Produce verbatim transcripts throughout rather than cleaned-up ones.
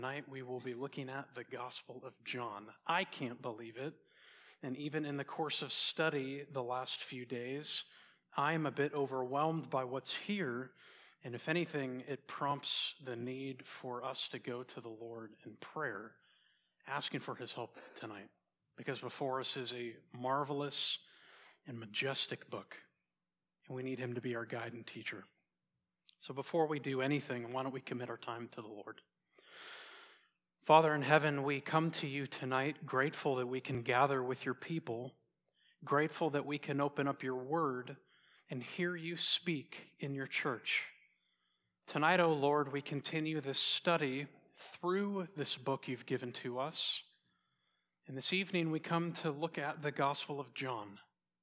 Tonight we will be looking at the Gospel of John. I can't believe it, and even in the course of study the last few days, I am a bit overwhelmed by what's here, and if anything, it prompts the need for us to go to the Lord in prayer, asking for His help tonight, because before us is a marvelous and majestic book, and we need Him to be our guide and teacher. So before we do anything, why don't we commit our time to the Lord? Father in heaven, we come to you tonight grateful that we can gather with your people, grateful that we can open up your word and hear you speak in your church. Tonight, O Lord, we continue this study through this book you've given to us. And this evening we come to look at the Gospel of John.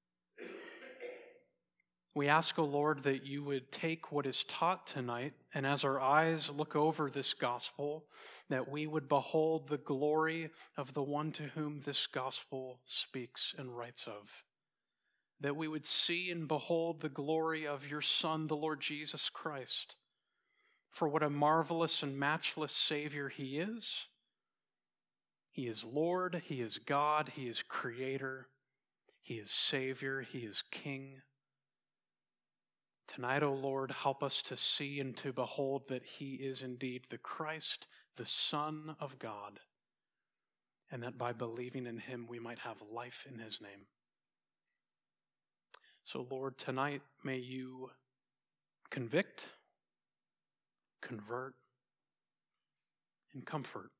We ask, O Lord, that you would take what is taught tonight, and as our eyes look over this gospel, that we would behold the glory of the one to whom this gospel speaks and writes of. That we would see and behold the glory of your Son, the Lord Jesus Christ. For what a marvelous and matchless Savior he is. He is Lord, he is God, he is Creator, he is Savior, he is King. Tonight, O Lord, help us to see and to behold that he is indeed the Christ, the Son of God, and that by believing in him we might have life in his name. So, Lord, tonight may you convict, convert, and comfort.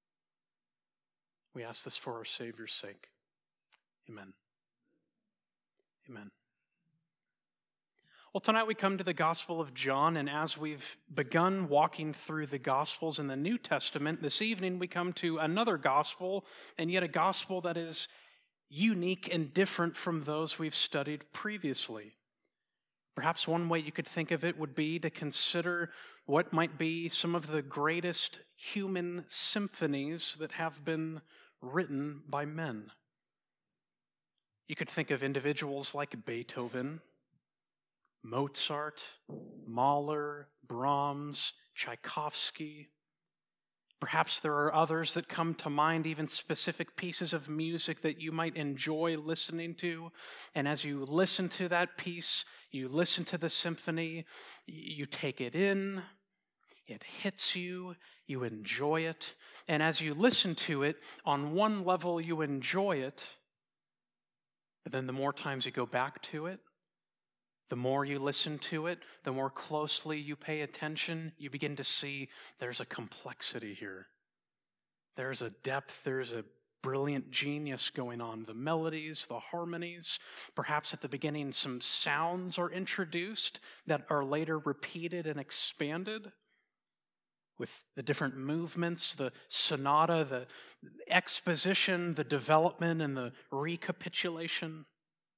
We ask this for our Savior's sake. Amen. Amen. Well, tonight we come to the Gospel of John, and as we've begun walking through the Gospels in the New Testament, this evening we come to another Gospel, and yet a Gospel that is unique and different from those we've studied previously. Perhaps one way you could think of it would be to consider what might be some of the greatest human symphonies that have been written by men. You could think of individuals like Beethoven, Mozart, Mahler, Brahms, Tchaikovsky. Perhaps there are others that come to mind, even specific pieces of music that you might enjoy listening to. And as you listen to that piece, you listen to the symphony, you take it in, it hits you, you enjoy it. And as you listen to it, on one level you enjoy it, but then the more times you go back to it, the more you listen to it, the more closely you pay attention, you begin to see there's a complexity here. There's a depth, there's a brilliant genius going on. The melodies, the harmonies, perhaps at the beginning some sounds are introduced that are later repeated and expanded with the different movements, the sonata, the exposition, the development, and the recapitulation.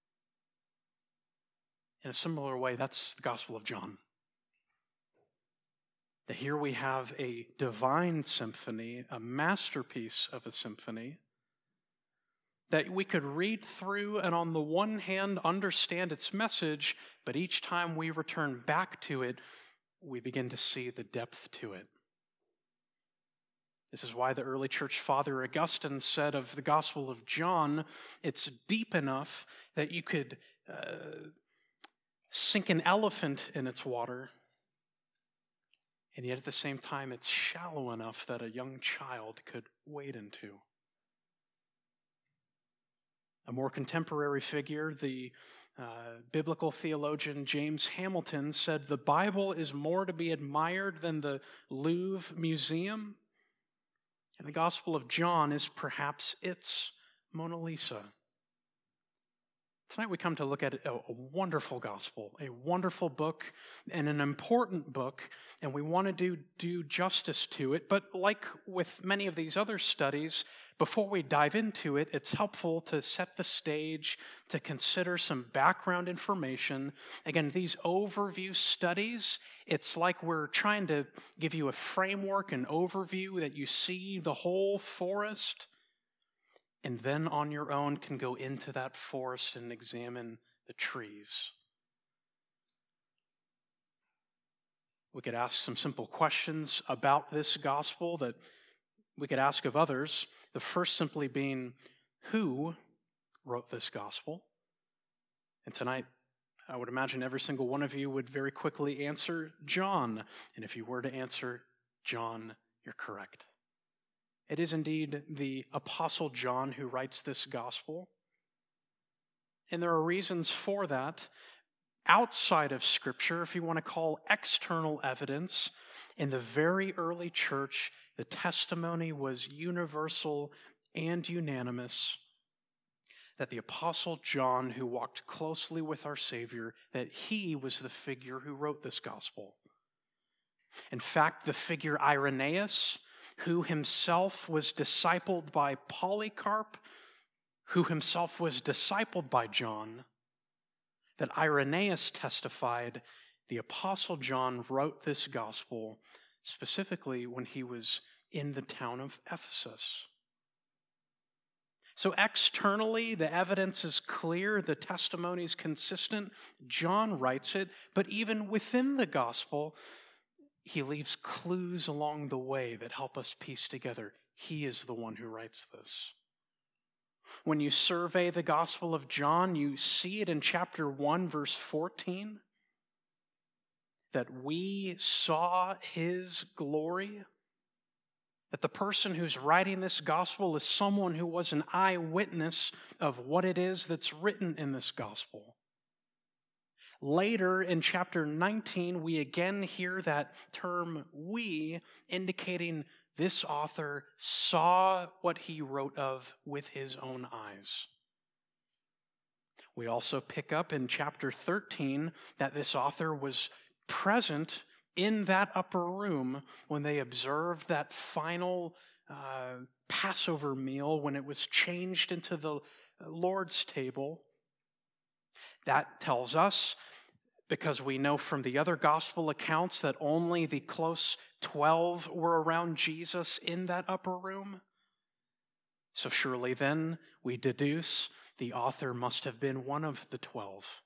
In a similar way, that's the Gospel of John. That here we have a divine symphony, a masterpiece of a symphony, that we could read through and on the one hand understand its message, but each time we return back to it, we begin to see the depth to it. This is why the early church father Augustine said of the Gospel of John, it's deep enough that you could uh, sink an elephant in its water, and yet at the same time it's shallow enough that a young child could wade into. A more contemporary figure, the uh, biblical theologian James Hamilton, said the Bible is more to be admired than the Louvre Museum, and the Gospel of John is perhaps its Mona Lisa. Tonight we come to look at a, a wonderful gospel, a wonderful book, and an important book, and we want to do, do justice to it. But like with many of these other studies, before we dive into it, it's helpful to set the stage, to consider some background information. Again, these overview studies, it's like we're trying to give you a framework, an overview that you see the whole forest, and then on your own can go into that forest and examine the trees. We could ask some simple questions about this gospel that we could ask of others, the first simply being, who wrote this gospel? And tonight, I would imagine every single one of you would very quickly answer John. And if you were to answer John, you're correct. It is indeed the Apostle John who writes this gospel. And there are reasons for that. Outside of Scripture, if you want to call external evidence, in the very early church, the testimony was universal and unanimous that the Apostle John, who walked closely with our Savior, that he was the figure who wrote this gospel. In fact, the figure Irenaeus, who himself was discipled by Polycarp, who himself was discipled by John, that Irenaeus testified the Apostle John wrote this gospel specifically when he was in the town of Ephesus. So externally, the evidence is clear, the testimony is consistent. John writes it, but even within the gospel, he leaves clues along the way that help us piece together. He is the one who writes this. When you survey the Gospel of John, you see it in chapter one, verse fourteen, that we saw his glory. That the person who's writing this gospel is someone who was an eyewitness of what it is that's written in this gospel. Later in chapter nineteen, we again hear that term we, indicating this author saw what he wrote of with his own eyes. We also pick up in chapter thirteen that this author was present in that upper room when they observed that final uh, Passover meal, when it was changed into the Lord's table. That tells us, because we know from the other gospel accounts that only the close twelve were around Jesus in that upper room. So surely then we deduce the author must have been one of the twelve.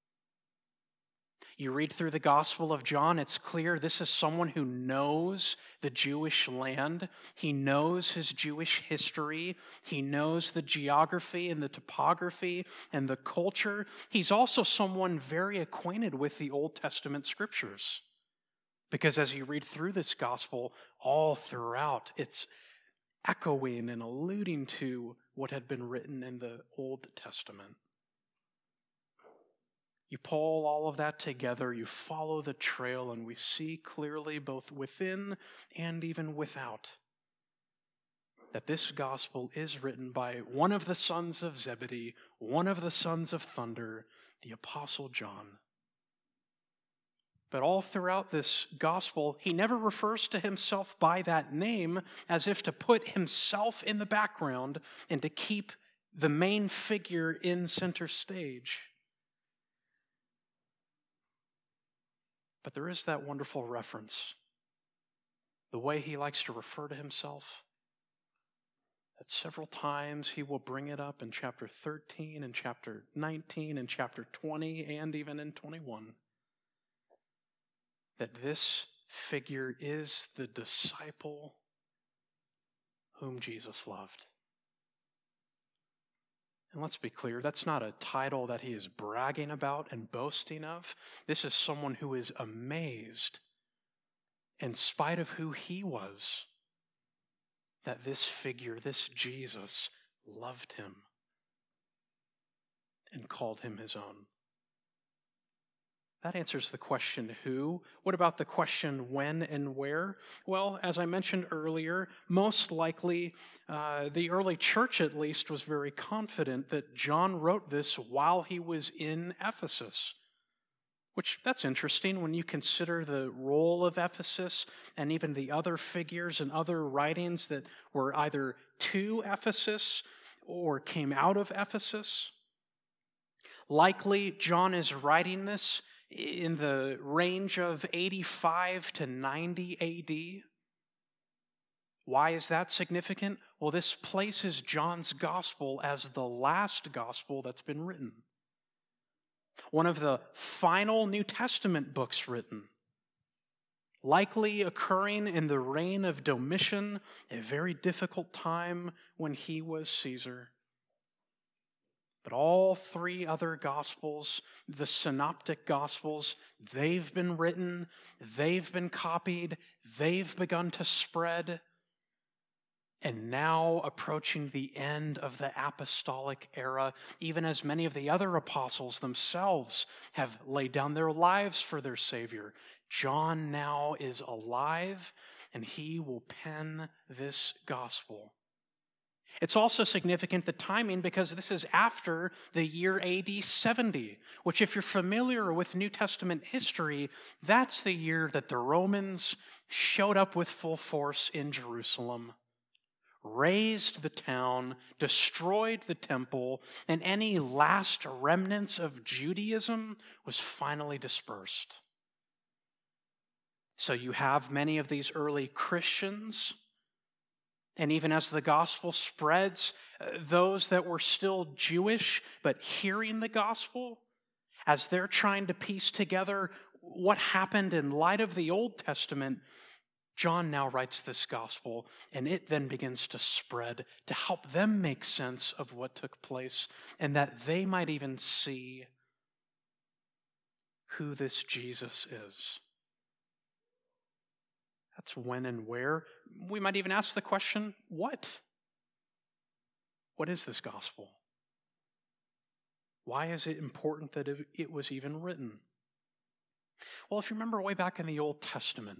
You read through the Gospel of John, it's clear this is someone who knows the Jewish land. He knows his Jewish history. He knows the geography and the topography and the culture. He's also someone very acquainted with the Old Testament scriptures. Because as you read through this gospel, all throughout, it's echoing and alluding to what had been written in the Old Testament. You pull all of that together, you follow the trail, and we see clearly both within and even without that this gospel is written by one of the sons of Zebedee, one of the sons of thunder, the Apostle John. But all throughout this gospel, he never refers to himself by that name as if to put himself in the background and to keep the main figure in center stage. But there is that wonderful reference, the way he likes to refer to himself, that several times he will bring it up in chapter thirteen, and chapter nineteen, and chapter twenty, and even in twenty-one, that this figure is the disciple whom Jesus loved. And let's be clear, that's not a title that he is bragging about and boasting of. This is someone who is amazed, in spite of who he was, that this figure, this Jesus, loved him and called him his own. That answers the question who. What about the question when and where? Well, as I mentioned earlier, most likely uh, the early church at least was very confident that John wrote this while he was in Ephesus. Which, that's interesting when you consider the role of Ephesus and even the other figures and other writings that were either to Ephesus or came out of Ephesus. Likely, John is writing this in the range of eighty-five to ninety A D. Why is that significant? Well, this places John's gospel as the last gospel that's been written. One of the final New Testament books written. likely occurring in the reign of Domitian, a very difficult time when he was Caesar. But all three other Gospels, the Synoptic Gospels, they've been written, they've been copied, they've begun to spread. And now, approaching the end of the apostolic era, even as many of the other apostles themselves have laid down their lives for their Savior, John now is alive, and he will pen this gospel. It's also significant, the timing, because this is after the year A D seventy, which, if you're familiar with New Testament history, that's the year that the Romans showed up with full force in Jerusalem, razed the town, destroyed the temple, and any last remnants of Judaism was finally dispersed. So you have many of these early Christians, and even as the gospel spreads, those that were still Jewish but hearing the gospel, as they're trying to piece together what happened in light of the Old Testament, John now writes this gospel, and it then begins to spread to help them make sense of what took place, and that they might even see who this Jesus is. That's when and where. We might even ask the question, what? What is this gospel? Why is it important that it was even written? Well, if you remember way back in the Old Testament,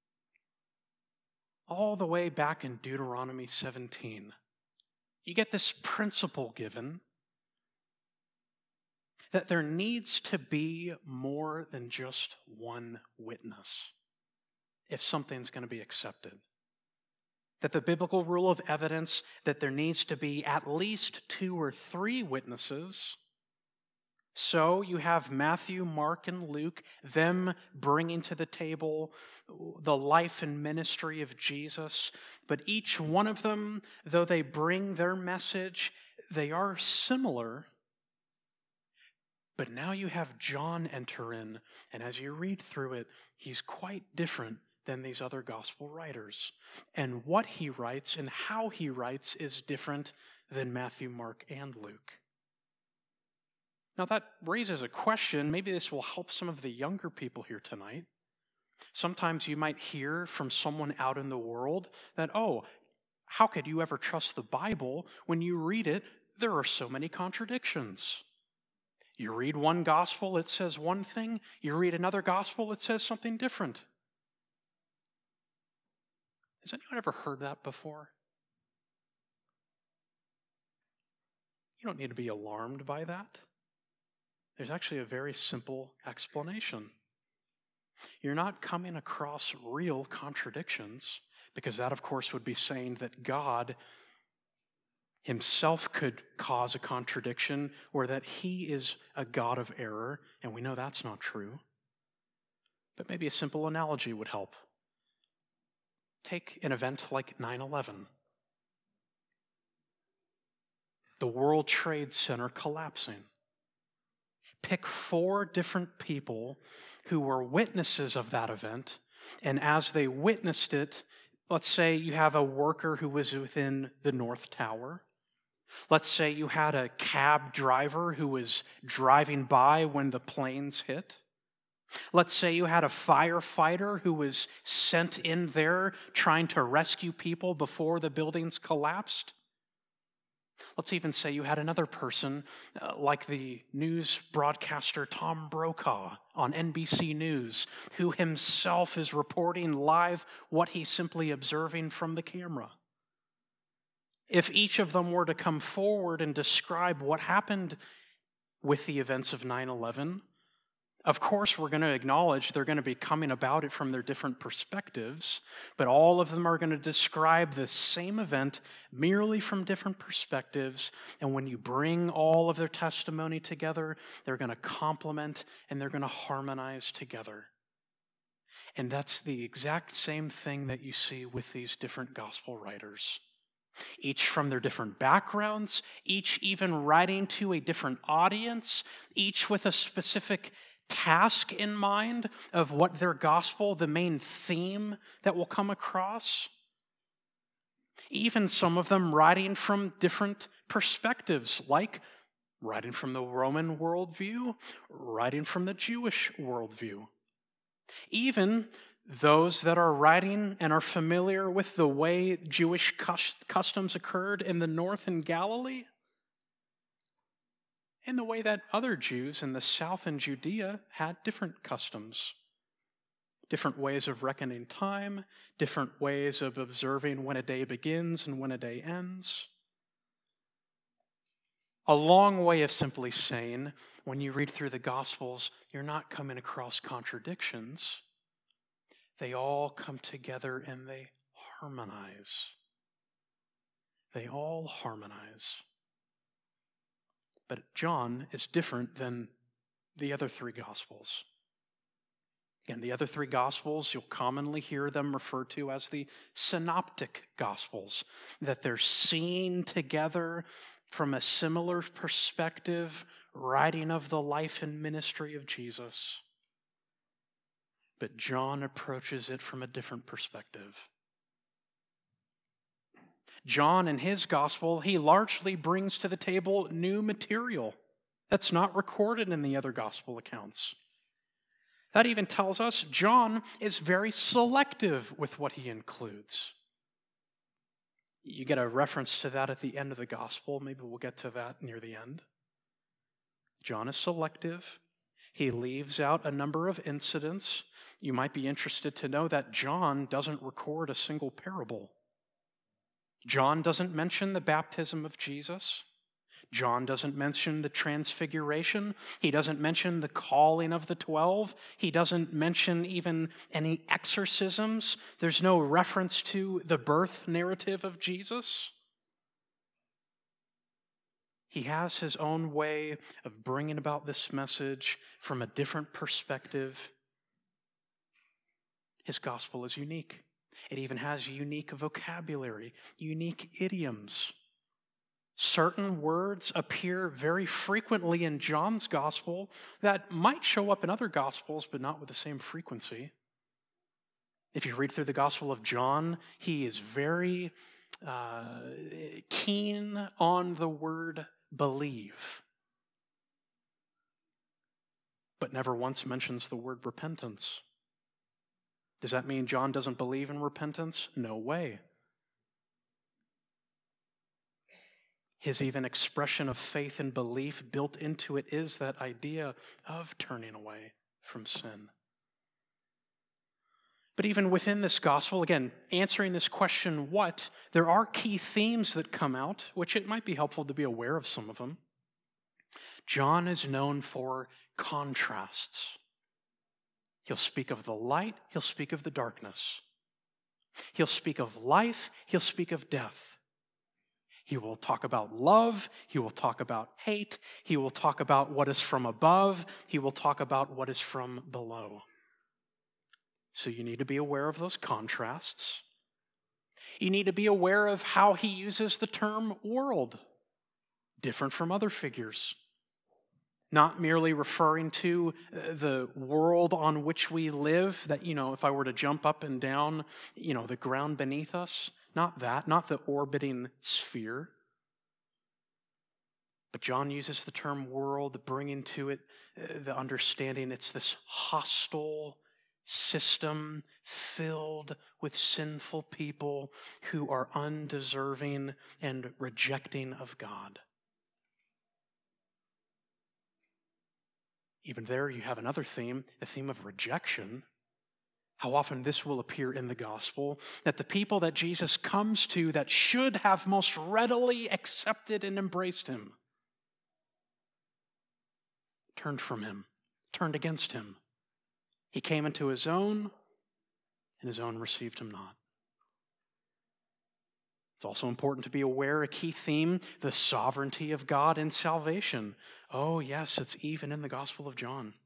all the way back in Deuteronomy seventeen, you get this principle given that there needs to be more than just one witness if something's going to be accepted. That the biblical rule of evidence, that there needs to be at least two or three witnesses. So you have Matthew, Mark, and Luke, them bringing to the table the life and ministry of Jesus. But each one of them, though they bring their message, they are similar. But now you have John enter in, and as you read through it, he's quite different than these other gospel writers. And what he writes and how he writes is different than Matthew, Mark, and Luke. Now that raises a question. Maybe this will help some of the younger people here tonight. Sometimes you might hear from someone out in the world that, oh, how could you ever trust the Bible? When you read it, there are so many contradictions. You read one gospel, it says one thing. You read another gospel, it says something different. Has anyone ever heard that before? You don't need to be alarmed by that. There's actually a very simple explanation. You're not coming across real contradictions, because that, of course, would be saying that God himself could cause a contradiction, or that he is a God of error, and we know that's not true. But maybe a simple analogy would help. Take an event like nine eleven. The World Trade Center collapsing. Pick four different people who were witnesses of that event, and as they witnessed it, let's say you have a worker who was within the North Tower. Let's say you had a cab driver who was driving by when the planes hit. Let's say you had a firefighter who was sent in there trying to rescue people before the buildings collapsed. Let's even say you had another person, uh, like the news broadcaster Tom Brokaw on N B C News, who himself is reporting live what he's simply observing from the camera. If each of them were to come forward and describe what happened with the events of nine eleven, of course, we're going to acknowledge they're going to be coming about it from their different perspectives, but all of them are going to describe the same event merely from different perspectives. And when you bring all of their testimony together, they're going to complement and they're going to harmonize together. And that's the exact same thing that you see with these different gospel writers. Each from their different backgrounds, each even writing to a different audience, each with a specific task in mind of what their gospel, the main theme that will come across. Even some of them writing from different perspectives, like writing from the Roman worldview, writing from the Jewish worldview. Even those that are writing and are familiar with the way Jewish customs occurred in the north in Galilee, and the way that other Jews in the south in Judea had different customs, different ways of reckoning time, different ways of observing when a day begins and when a day ends. A long way of simply saying, when you read through the Gospels, you're not coming across contradictions. They all come together and they harmonize. They all harmonize. But John is different than the other three Gospels. And the other three Gospels, you'll commonly hear them referred to as the synoptic Gospels, that they're seen together from a similar perspective, writing of the life and ministry of Jesus. But John approaches it from a different perspective. John, in his gospel, he largely brings to the table new material that's not recorded in the other gospel accounts. That even tells us John is very selective with what he includes. You get a reference to that at the end of the gospel. Maybe we'll get to that near the end. John is selective. He leaves out a number of incidents. You might be interested to know that John doesn't record a single parable. John doesn't mention the baptism of Jesus. John doesn't mention the transfiguration. He doesn't mention the calling of the twelve. He doesn't mention even any exorcisms. There's no reference to the birth narrative of Jesus. He has his own way of bringing about this message from a different perspective. His gospel is unique. It even has unique vocabulary, unique idioms. Certain words appear very frequently in John's gospel that might show up in other gospels, but not with the same frequency. If you read through the Gospel of John, he is very uh, keen on the word believe, but never once mentions the word repentance. Does that mean John doesn't believe in repentance? No way. His even expression of faith and belief built into it is that idea of turning away from sin. But even within this gospel, again, answering this question, what, there are key themes that come out, which it might be helpful to be aware of some of them. John is known for contrasts. He'll speak of the light, he'll speak of the darkness. He'll speak of life, he'll speak of death. He will talk about love, he will talk about hate, he will talk about what is from above, he will talk about what is from below. So you need to be aware of those contrasts. You need to be aware of how he uses the term world, different from other figures. Not merely referring to the world on which we live, that, you know, if I were to jump up and down, you know, the ground beneath us, not that, not the orbiting sphere. But John uses the term world, bringing to it the understanding it's this hostile system filled with sinful people who are undeserving and rejecting of God. Even there you have another theme, the theme of rejection. How often this will appear in the gospel, that the people that Jesus comes to that should have most readily accepted and embraced him turned from him, turned against him. He came into his own, and his own received him not. It's also important to be aware, a key theme, the sovereignty of God in salvation. Oh, yes, it's even in the Gospel of John.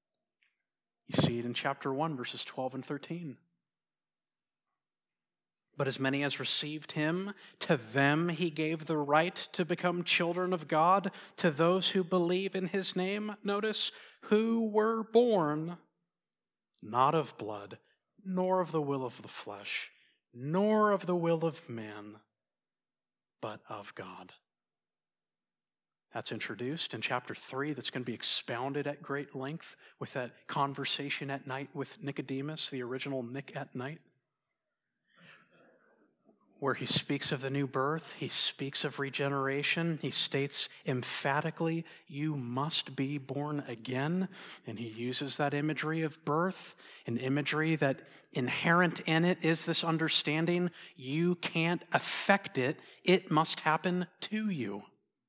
You see it in chapter one, verses twelve and thirteen. But as many as received him, to them he gave the right to become children of God, to those who believe in his name, notice, who were born not of blood, nor of the will of the flesh, nor of the will of man, but of God. That's introduced in chapter three. That's going to be expounded at great length with that conversation at night with Nicodemus, the original Nick at Night, where he speaks of the new birth. He speaks of regeneration. He states emphatically, you must be born again. And he uses that imagery of birth, an imagery that inherent in it is this understanding, you can't affect it. It must happen to you.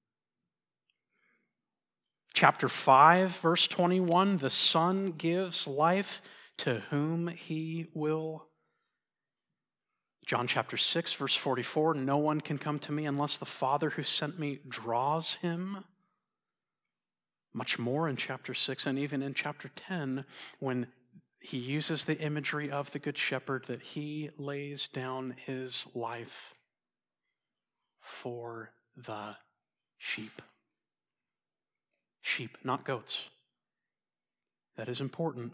Chapter five, verse twenty-one, the Son gives life to whom he will. John chapter six, verse forty-four, no one can come to me unless the Father who sent me draws him. Much more in chapter six and even in chapter ten when he uses the imagery of the Good Shepherd that he lays down his life for the sheep. Sheep, not goats. That is important.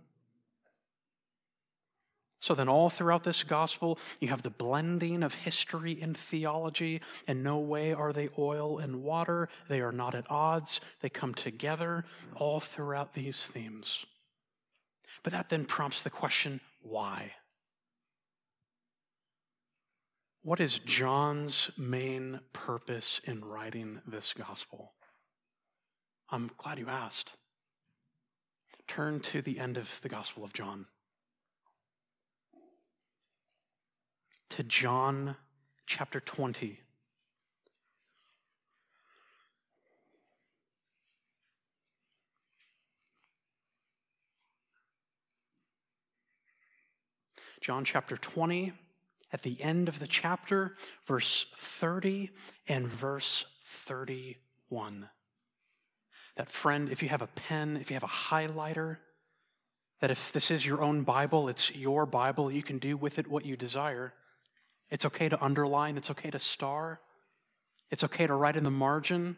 So then all throughout this gospel, you have the blending of history and theology. In no way are they oil and water. They are not at odds. They come together all throughout these themes. But that then prompts the question, why? What is John's main purpose in writing this gospel? I'm glad you asked. Turn to the end of the Gospel of John. To John chapter twenty. John chapter twenty, at the end of the chapter, verse thirty and verse thirty-one. That friend, if you have a pen, if you have a highlighter, that if this is your own Bible, it's your Bible, you can do with it what you desire. It's okay to underline, it's okay to star, it's okay to write in the margin.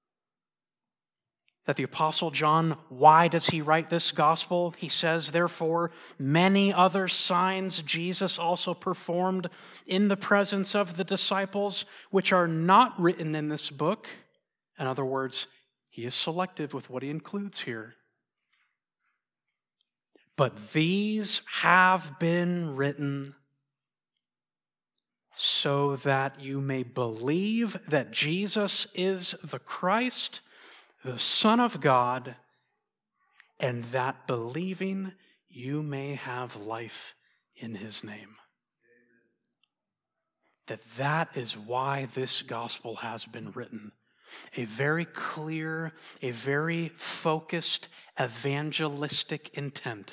That the Apostle John, why does he write this gospel? He says, therefore, many other signs Jesus also performed in the presence of the disciples, which are not written in this book. In other words, he is selective with what he includes here. But these have been written so that you may believe that Jesus is the Christ, the Son of God, and that believing you may have life in his name. That that is why this gospel has been written. A very clear, a very focused evangelistic intent.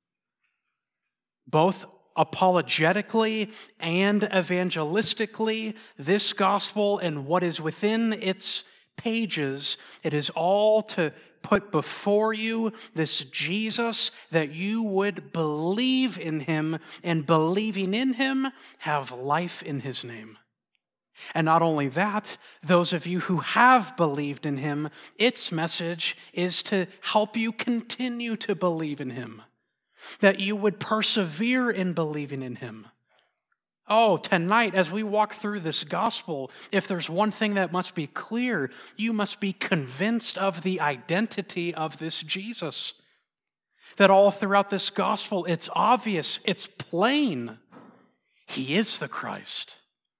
Both apologetically and evangelistically, this gospel and what is within its pages, it is all to put before you this Jesus, that you would believe in him, and believing in him, have life in his name. And not only that, those of you who have believed in him, its message is to help you continue to believe in him, that you would persevere in believing in him. Oh, tonight, as we walk through this gospel, if there's one thing that must be clear, you must be convinced of the identity of this Jesus. That all throughout this gospel, it's obvious, it's plain. He is the Christ.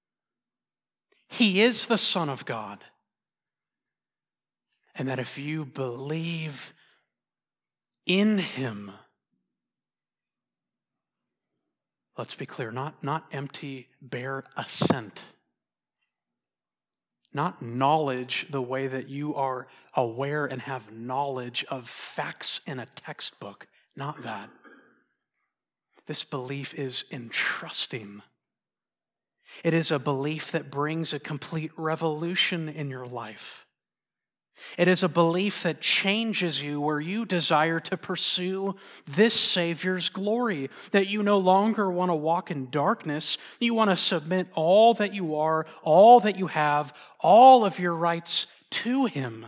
He is the Son of God. And that if you believe in him, let's be clear, not, not empty, bare assent. Not knowledge the way that you are aware and have knowledge of facts in a textbook. Not that. This belief is entrusting. It is a belief that brings a complete revolution in your life. It is a belief that changes you, where you desire to pursue this Savior's glory, that you no longer want to walk in darkness. You want to submit all that you are, all that you have, all of your rights to Him.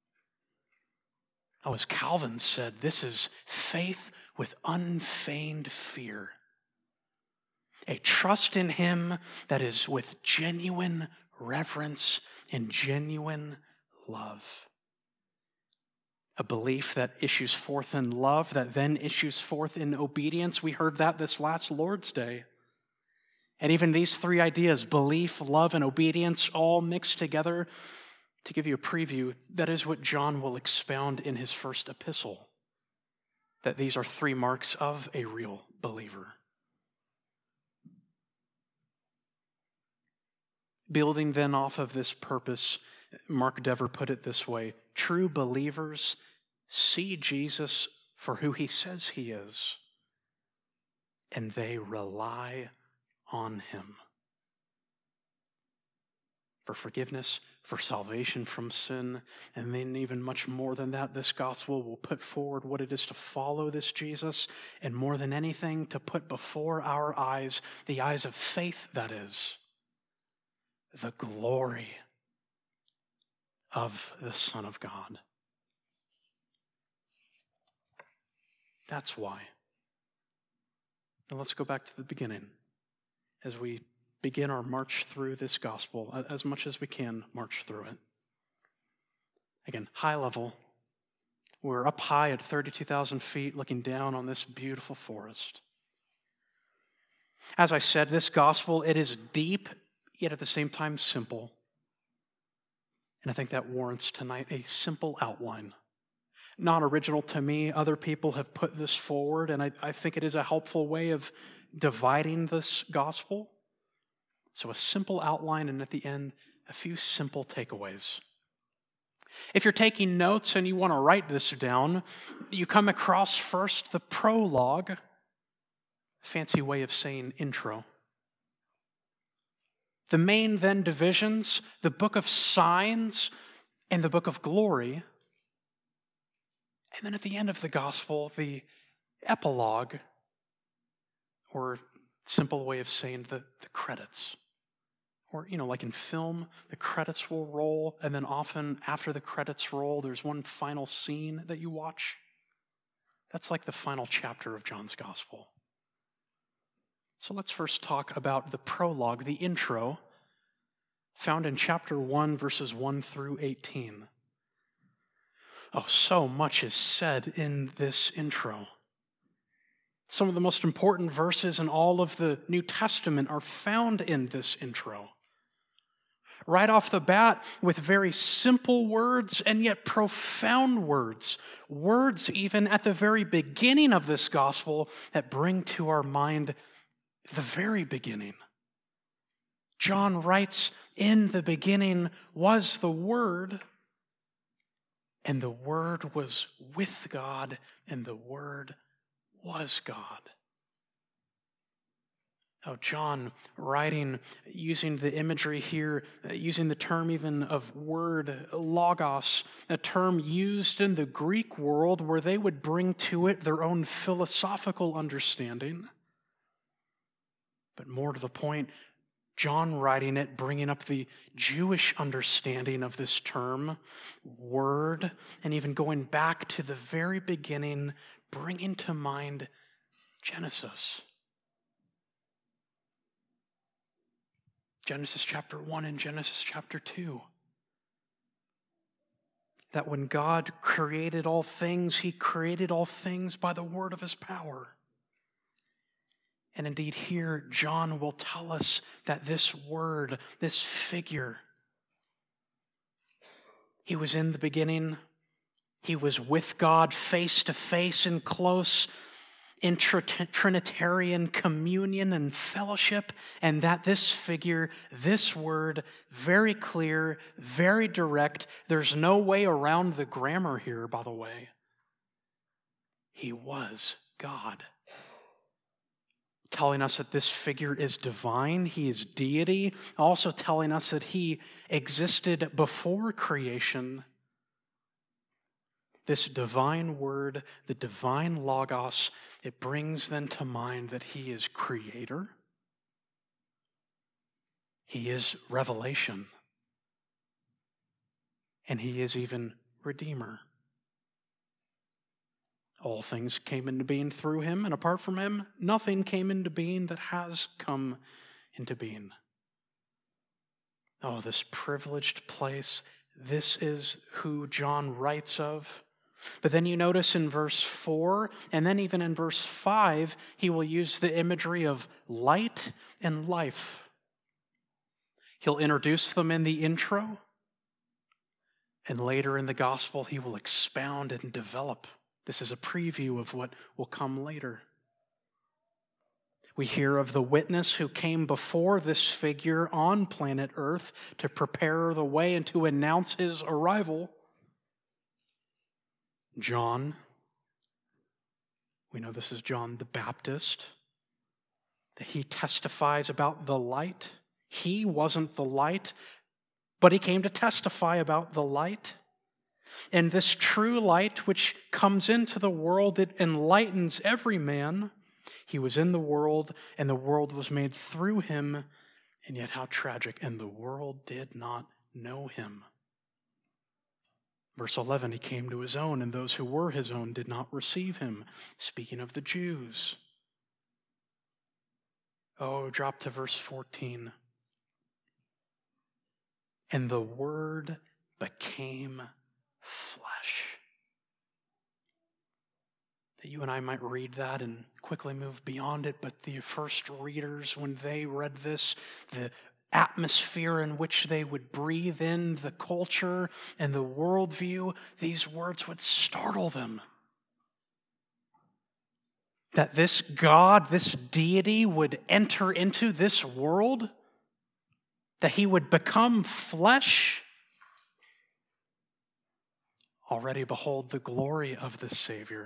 Oh, as Calvin said, this is faith with unfeigned fear. A trust in Him that is with genuine reverence and genuine love. A belief that issues forth in love, that then issues forth in obedience. We heard that this last Lord's Day. And even these three ideas, belief, love, and obedience, all mixed together. To give you a preview, that is what John will expound in his first epistle. That these are three marks of a real believer. Building then off of this purpose, Mark Dever put it this way: true believers see Jesus for who He says He is, and they rely on Him. For forgiveness, for salvation from sin, and then even much more than that, this gospel will put forward what it is to follow this Jesus, and more than anything, to put before our eyes, the eyes of faith, that is, the glory of the Son of God. That's why. Now let's go back to the beginning as we begin our march through this gospel, as much as we can march through it. Again, high level. We're up high at thirty-two thousand feet looking down on this beautiful forest. As I said, this gospel, it is deep, yet at the same time simple. And I think that warrants tonight a simple outline. Not original to me. Other people have put this forward, and I, I think it is a helpful way of dividing this gospel. So a simple outline, and at the end, a few simple takeaways. If you're taking notes and you want to write this down, you come across first the prologue, fancy way of saying intro. The main then divisions, the book of signs and the book of glory. And then at the end of the gospel, the epilogue, or simple way of saying the, the credits. Or, you know, like in film, the credits will roll, and then often after the credits roll, there's one final scene that you watch. That's like the final chapter of John's gospel. So let's first talk about the prologue, the intro, found in chapter one, verses one through eighteen. Oh, so much is said in this intro. Some of the most important verses in all of the New Testament are found in this intro. Right off the bat, with very simple words and yet profound words. Words even at the very beginning of this gospel that bring to our mind the very beginning. John writes, "In the beginning was the Word, and the Word was with God, and the Word was God." Oh, John writing, using the imagery here, using the term even of word, logos, a term used in the Greek world where they would bring to it their own philosophical understanding. But more to the point, John writing it, bringing up the Jewish understanding of this term, word, and even going back to the very beginning, bringing to mind Genesis. Genesis chapter one and Genesis chapter two. That when God created all things, He created all things by the word of His power. And indeed here, John will tell us that this word, this figure, He was in the beginning. He was with God face to face in close Trinitarian communion and fellowship, and that this figure, this word, very clear, very direct. There's no way around the grammar here, by the way. He was God. Telling us that this figure is divine, He is deity, also telling us that He existed before creation, this divine word, the divine Logos, it brings then to mind that he is creator. He is revelation. And he is even redeemer. All things came into being through him, and apart from him, nothing came into being that has come into being. Oh, this privileged place. This is who John writes of. But then you notice in verse four, and then even in verse five, he will use the imagery of light and life. He'll introduce them in the intro, and later in the gospel, he will expound and develop. This is a preview of what will come later. We hear of the witness who came before this figure on planet Earth to prepare the way and to announce his arrival. John. We know this is John the Baptist. That he testifies about the light. He wasn't the light, but he came to testify about the light. And this true light which comes into the world, it enlightens every man. He was in the world, and the world was made through him. And yet how tragic. And the world did not know him. Verse eleven, he came to his own, and those who were his own did not receive him. Speaking of the Jews. Oh, drop to verse fourteen. And the Word became flesh. That you and I might read that and quickly move beyond it, but the first readers, when they read this, the atmosphere in which they would breathe in, the culture and the worldview, these words would startle them. That this God, this deity would enter into this world, that he would become flesh. Already behold the glory of the Savior.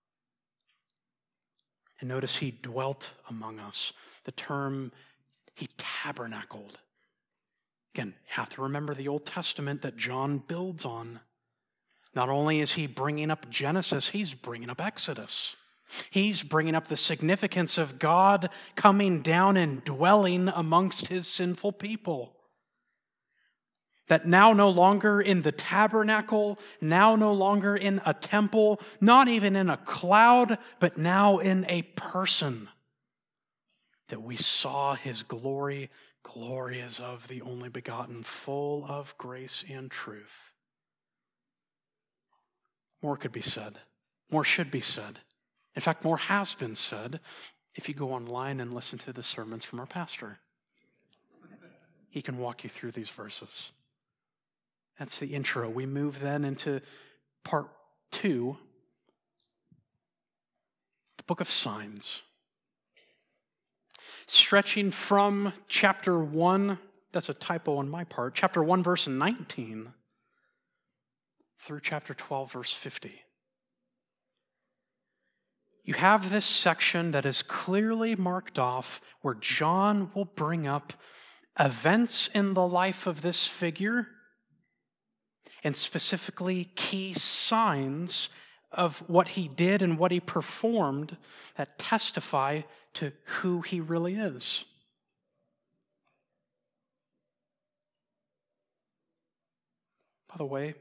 And notice he dwelt among us. The term, he tabernacled. Again, you have to remember the Old Testament that John builds on. Not only is he bringing up Genesis, he's bringing up Exodus. He's bringing up the significance of God coming down and dwelling amongst his sinful people. That now no longer in the tabernacle, now no longer in a temple, not even in a cloud, but now in a person. That we saw his glory, glory as of the only begotten, full of grace and truth. More could be said. More should be said. In fact, more has been said if you go online and listen to the sermons from our pastor. He can walk you through these verses. That's the intro. We move then into part two, the book of signs. Stretching from chapter one, that's a typo on my part, chapter one, verse nineteen, through chapter twelve, verse fifty. You have this section that is clearly marked off where John will bring up events in the life of this figure, and specifically key signs of what he did and what he performed that testify to who he really is. By the way,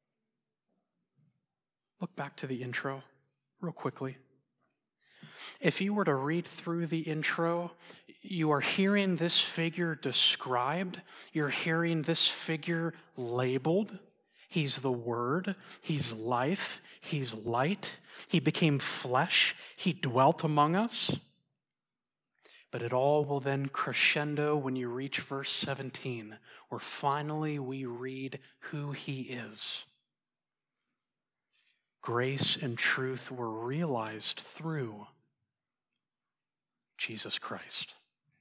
look back to the intro real quickly. If you were to read through the intro, you are hearing this figure described. You're hearing this figure labeled. He's the Word. He's life. He's light. He became flesh. He dwelt among us. But it all will then crescendo when you reach verse seventeen, where finally we read who he is. Grace and truth were realized through Jesus Christ.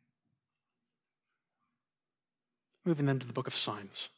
Moving then to the book of signs.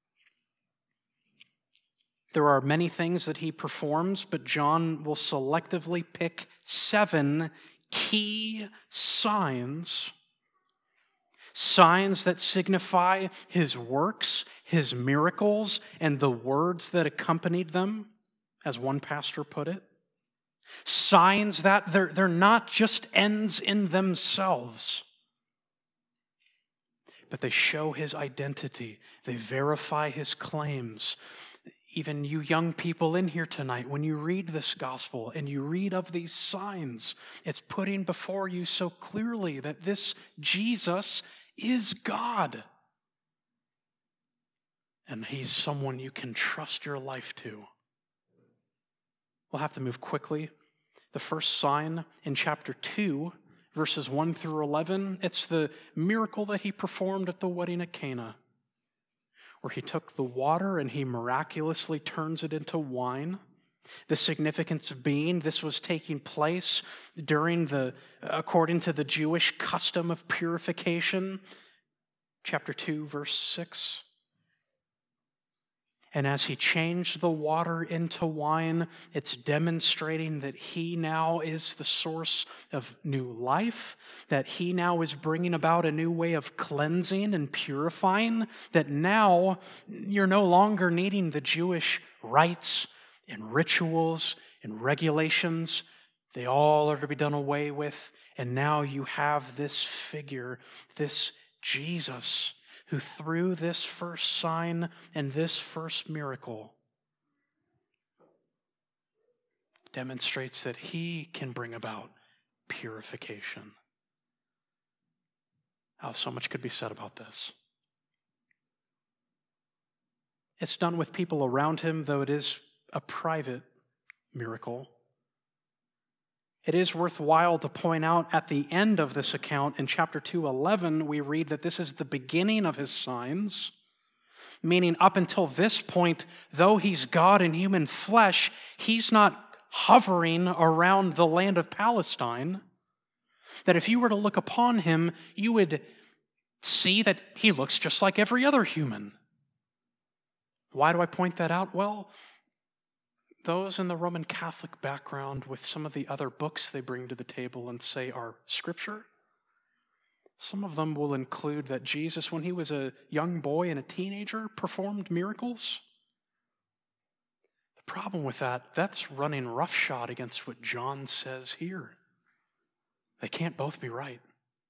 There are many things that he performs, but John will selectively pick seven key signs, signs that signify his works, his miracles, and the words that accompanied them. as one pastor put it. Signs that they're, they're not just ends in themselves, but they show his identity. They verify his claims. Even you young people in here tonight, when you read this gospel and you read of these signs, it's putting before you so clearly that this Jesus is God. And he's someone you can trust your life to. We'll have to move quickly. The first sign in chapter two, verses one through eleven, it's the miracle that he performed at the wedding at Cana, where he took the water and he miraculously turns it into wine. The significance of being this was taking place during the, according to the Jewish custom of purification. Chapter two, verse six. And as he changed the water into wine, it's demonstrating that he now is the source of new life, that he now is bringing about a new way of cleansing and purifying, that now you're no longer needing the Jewish rites and rituals and regulations. They all are to be done away with. And now you have this figure, this Jesus, who through this first sign and this first miracle demonstrates that he can bring about purification. Oh, so much could be said about this. It's done with people around him, though it is a private miracle. It is worthwhile to point out at the end of this account, in chapter two eleven, we read that this is the beginning of his signs, meaning up until this point, though he's God in human flesh, he's not hovering around the land of Palestine. That if you were to look upon him, you would see that he looks just like every other human. Why do I point that out? Well, those in the Roman Catholic background with some of the other books they bring to the table and say are scripture, some of them will include that Jesus, when he was a young boy and a teenager, performed miracles. The problem with that, that's running roughshod against what John says here. They can't both be right.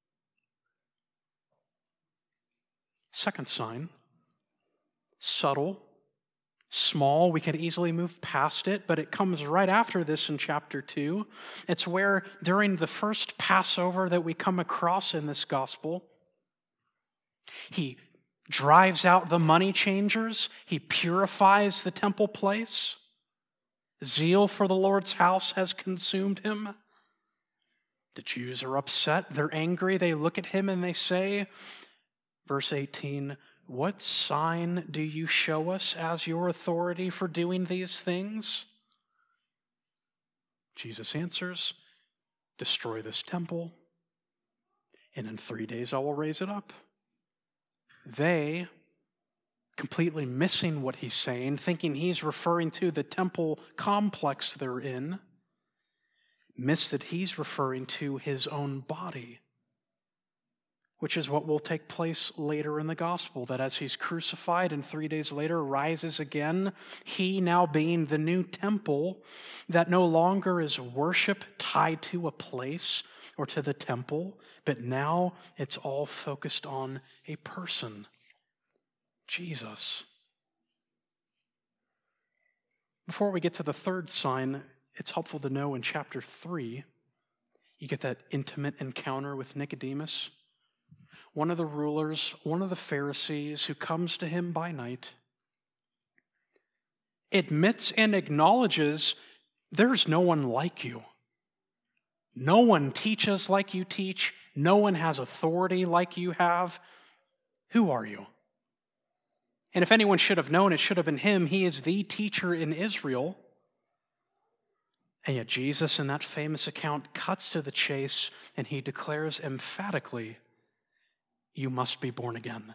Second sign, subtle, small, we could easily move past it, but it comes right after this in chapter two. It's where during the first Passover that we come across in this gospel, he drives out the money changers, he purifies the temple place. Zeal for the Lord's house has consumed him. The Jews are upset, they're angry, they look at him and they say, verse eighteen, "What sign do you show us as your authority for doing these things?" Jesus answers, "Destroy this temple, and in three days I will raise it up." They, completely missing what he's saying, thinking he's referring to the temple complex they're in, miss that he's referring to his own body, which is what will take place later in the gospel, that as he's crucified and three days later rises again, he now being the new temple that no longer is worship tied to a place or to the temple, but now it's all focused on a person, Jesus. Before we get to the third sign, it's helpful to know in chapter three, you get that intimate encounter with Nicodemus, one of the rulers, one of the Pharisees who comes to him by night, admits and acknowledges there's no one like you. No one teaches like you teach. No one has authority like you have. Who are you? And if anyone should have known, it should have been him. He is the teacher in Israel. And yet Jesus, in that famous account, cuts to the chase and he declares emphatically, "You must be born again,"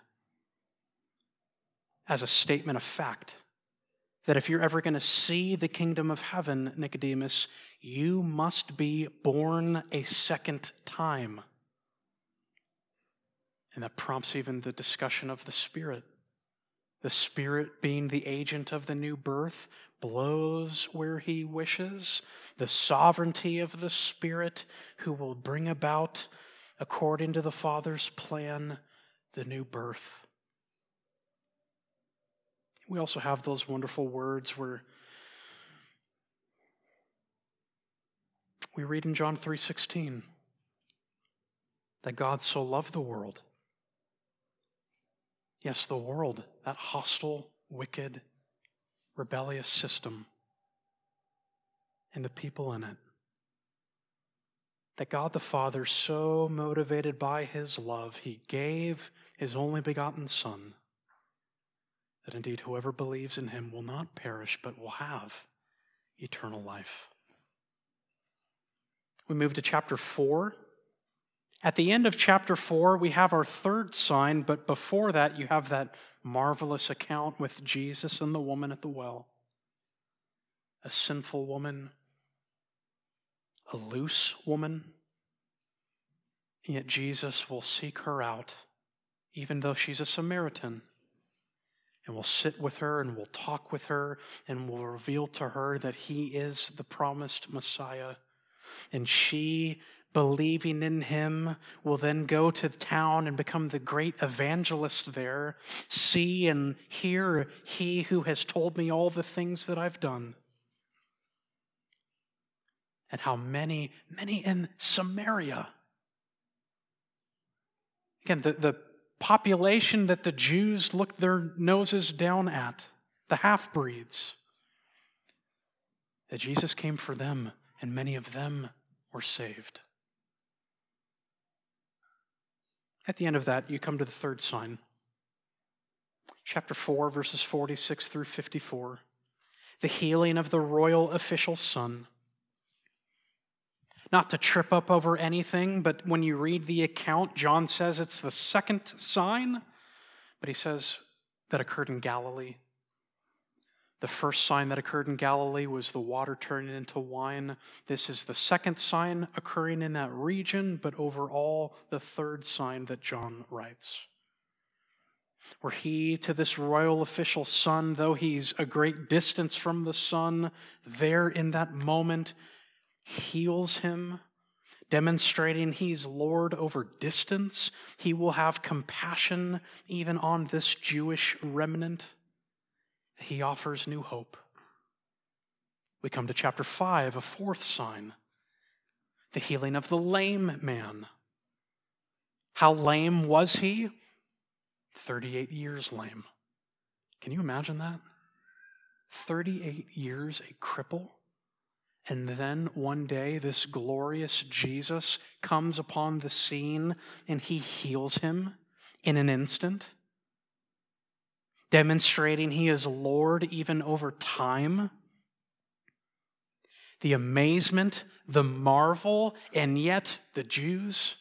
as a statement of fact, that if you're ever going to see the kingdom of heaven, Nicodemus, you must be born a second time. And that prompts even the discussion of the Spirit. The Spirit, being the agent of the new birth, blows where he wishes. The sovereignty of the Spirit who will bring about, according to the Father's plan, the new birth. We also have those wonderful words where we read in John three sixteen that God so loved the world. Yes, the world, that hostile, wicked, rebellious system, and the people in it. That God the Father, so motivated by his love, he gave his only begotten Son, that indeed whoever believes in him will not perish, but will have eternal life. We move to chapter four. At the end of chapter four, we have our third sign, but before that, you have that marvelous account with Jesus and the woman at the well. A sinful woman, a loose woman, and yet Jesus will seek her out, even though she's a Samaritan, and will sit with her and will talk with her and will reveal to her that he is the promised Messiah. And she, believing in him, will then go to town and become the great evangelist there. See and hear he who has told me all the things that I've done. And how many, many in Samaria. Again, the, the population that the Jews looked their noses down at, the half-breeds, that Jesus came for them, and many of them were saved. At the end of that, you come to the third sign. Chapter four, verses forty-six through fifty-four. The healing of the royal official's son. Not to trip up over anything, but when you read the account, John says it's the second sign, but he says that occurred in Galilee. The first sign that occurred in Galilee was the water turning into wine. This is the second sign occurring in that region, but overall the third sign that John writes. Where he, to this royal official's son, though he's a great distance from the son, there in that moment heals him, demonstrating he's Lord over distance. He will have compassion even on this Jewish remnant. He offers new hope. We come to chapter five, a fourth sign, the healing of the lame man. How lame was he? thirty-eight years lame. Can you imagine that? thirty-eight years a cripple? And then one day this glorious Jesus comes upon the scene and he heals him in an instant, demonstrating he is Lord even over time. The amazement, the marvel, and yet the Jews,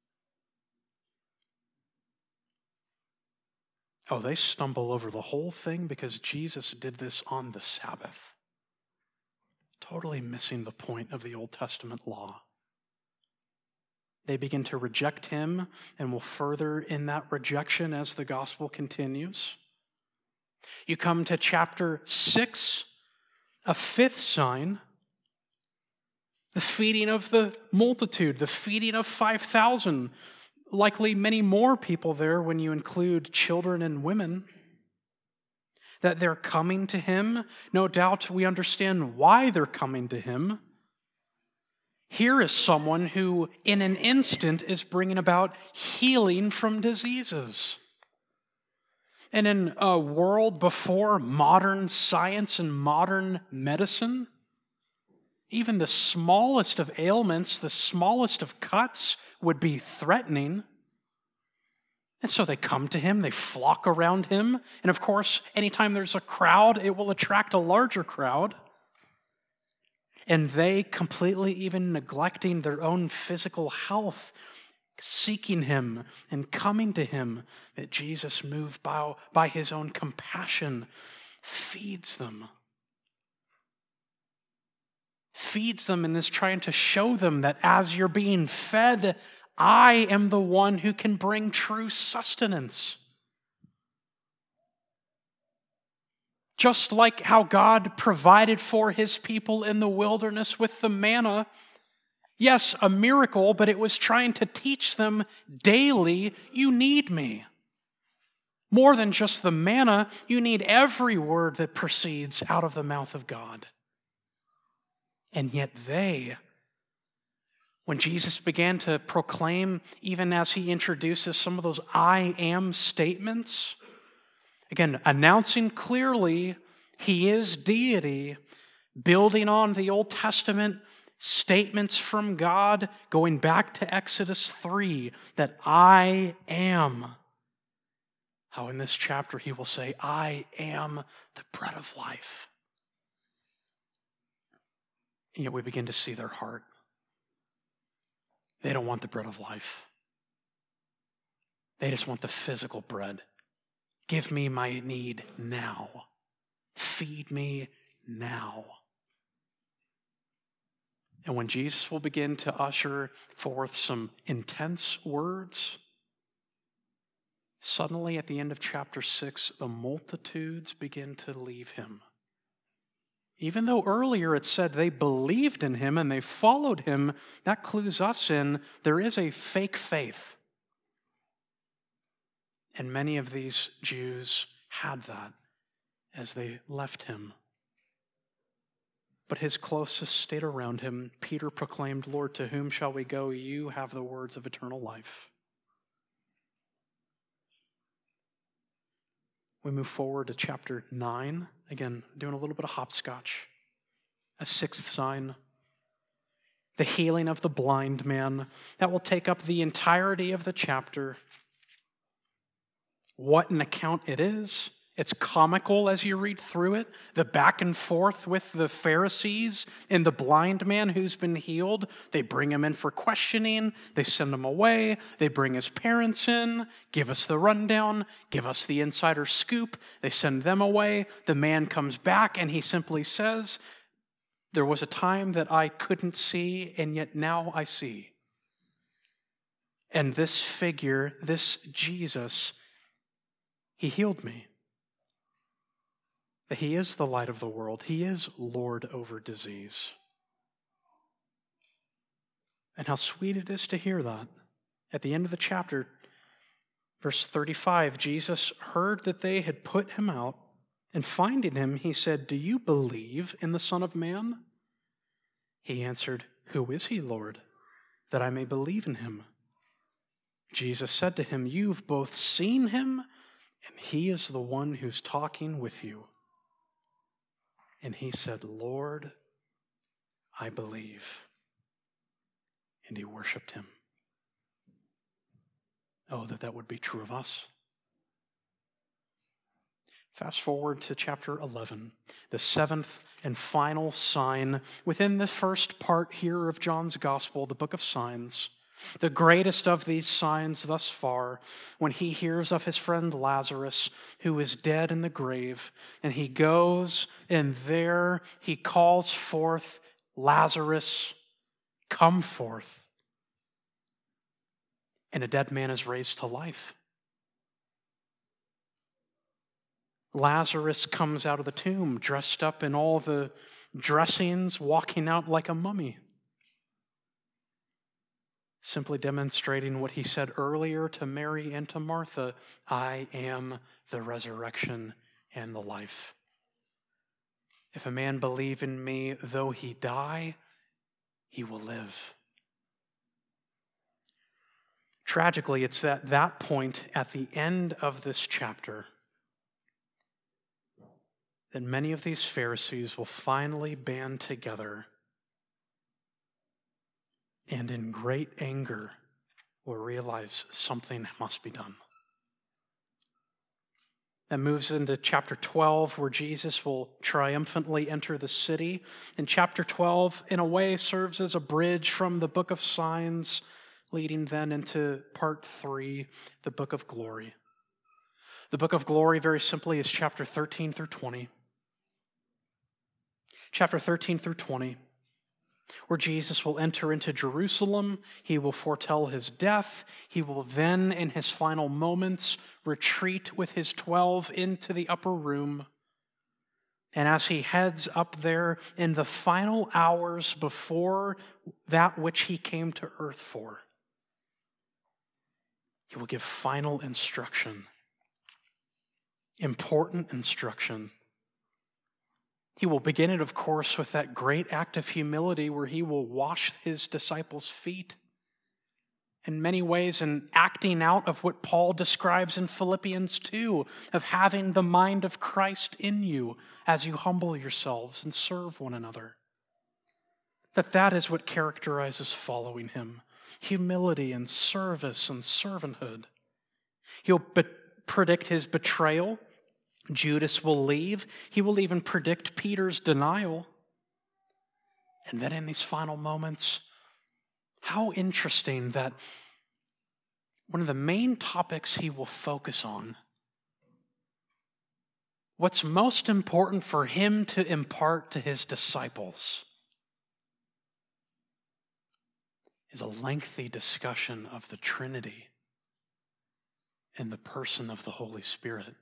oh, they stumble over the whole thing because Jesus did this on the Sabbath. Totally missing the point of the Old Testament law. They begin to reject him and will further in that rejection as the gospel continues. You come to chapter six, a fifth sign, the feeding of the multitude, the feeding of five thousand, likely many more people there when you include children and women. That they're coming to him. No doubt we understand why they're coming to him. Here is someone who in an instant is bringing about healing from diseases. And in a world before modern science and modern medicine, even the smallest of ailments, the smallest of cuts would be threatening. And so they come to him, they flock around him. And of course, anytime there's a crowd, it will attract a larger crowd. And they, completely even neglecting their own physical health, seeking him and coming to him, that Jesus, moved by, by his own compassion, feeds them. Feeds them and is trying to show them that as you're being fed, I am the one who can bring true sustenance. Just like how God provided for his people in the wilderness with the manna. Yes, a miracle, but it was trying to teach them daily, you need me. More than just the manna, you need every word that proceeds out of the mouth of God. And yet they, when Jesus began to proclaim, even as he introduces some of those I am statements, again, announcing clearly he is deity, building on the Old Testament statements from God, going back to Exodus three, that I am. How in this chapter he will say, I am the bread of life. And yet we begin to see their heart. They don't want the bread of life. They just want the physical bread. Give me my need now. Feed me now. And when Jesus will begin to usher forth some intense words, suddenly at the end of chapter six, the multitudes begin to leave him. Even though earlier it said they believed in him and they followed him, that clues us in there is a fake faith. And many of these Jews had that as they left him. But his closest stayed around him. Peter proclaimed, Lord, to whom shall we go? You have the words of eternal life. We move forward to chapter nine. Again, doing a little bit of hopscotch. A sixth sign. The healing of the blind man. That will take up the entirety of the chapter. What an account it is. It's comical as you read through it. The back and forth with the Pharisees and the blind man who's been healed. They bring him in for questioning. They send him away. They bring his parents in. Give us the rundown. Give us the insider scoop. They send them away. The man comes back and he simply says, there was a time that I couldn't see and yet now I see. And this figure, this Jesus, he healed me. That he is the light of the world. He is Lord over disease. And how sweet it is to hear that. At the end of the chapter, verse thirty-five, Jesus heard that they had put him out, and finding him, he said, do you believe in the Son of Man? He answered, who is he, Lord, that I may believe in him? Jesus said to him, you've both seen him, and he is the one who's talking with you. And he said, Lord, I believe. And he worshiped him. Oh, that that would be true of us. Fast forward to chapter eleven, the seventh and final sign within the first part here of John's Gospel, the book of signs. The greatest of these signs thus far, when he hears of his friend Lazarus, who is dead in the grave, and he goes, and there he calls forth, Lazarus, come forth. And a dead man is raised to life. Lazarus comes out of the tomb, dressed up in all the dressings, walking out like a mummy. Simply demonstrating what he said earlier to Mary and to Martha, I am the resurrection and the life. If a man believe in me, though he die, he will live. Tragically, it's at that point, at the end of this chapter, that many of these Pharisees will finally band together and in great anger will realize something must be done. That moves into chapter twelve, where Jesus will triumphantly enter the city. And chapter twelve, in a way, serves as a bridge from the book of signs, leading then into part three, the book of glory. The book of glory, very simply, is chapter thirteen through twenty. Chapter thirteen through twenty. Where Jesus will enter into Jerusalem, he will foretell his death. He will then, in his final moments, retreat with his twelve into the upper room. And as he heads up there in the final hours before that which he came to earth for, he will give final instruction, important instruction. He will begin it, of course, with that great act of humility where he will wash his disciples' feet. In many ways, an acting out of what Paul describes in Philippians two, of having the mind of Christ in you as you humble yourselves and serve one another. That that is what characterizes following him. Humility and service and servanthood. He'll be- predict his betrayal. Judas will leave. He will even predict Peter's denial. And then in these final moments, how interesting that one of the main topics he will focus on, what's most important for him to impart to his disciples, is a lengthy discussion of the Trinity and the person of the Holy Spirit.